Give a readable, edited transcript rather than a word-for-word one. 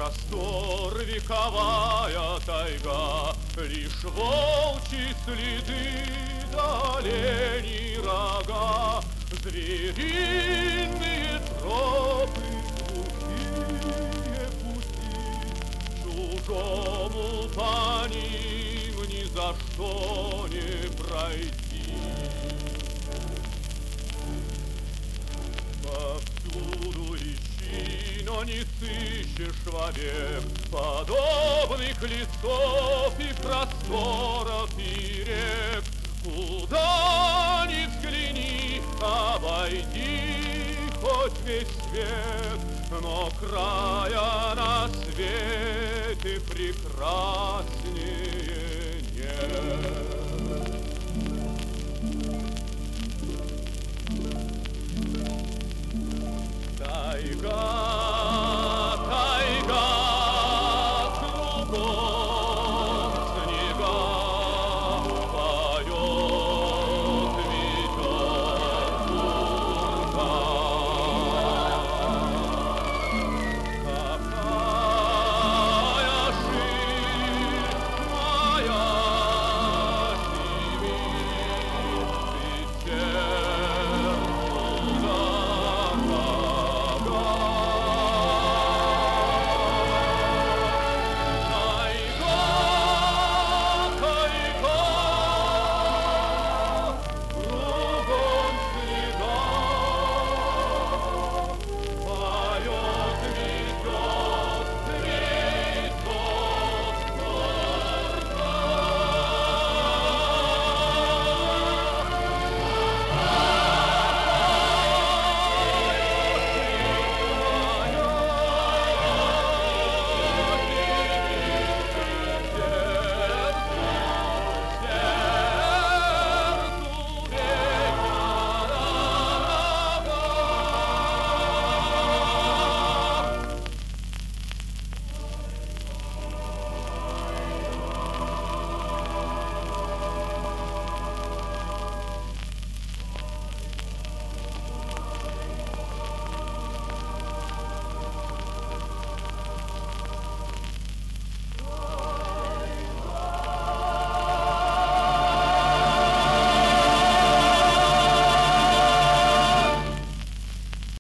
простор вековая тайга, лишь волчьи следы да оленьи рога, звериные тропы, глухие пути, чужому по ним ни за что не пройти. Повсюду ищи, но не сыщешь вовек подобных лесов и просторов и рек. Куда ни взгляни, обойди хоть весь свет, но края на свете прекраснее нет.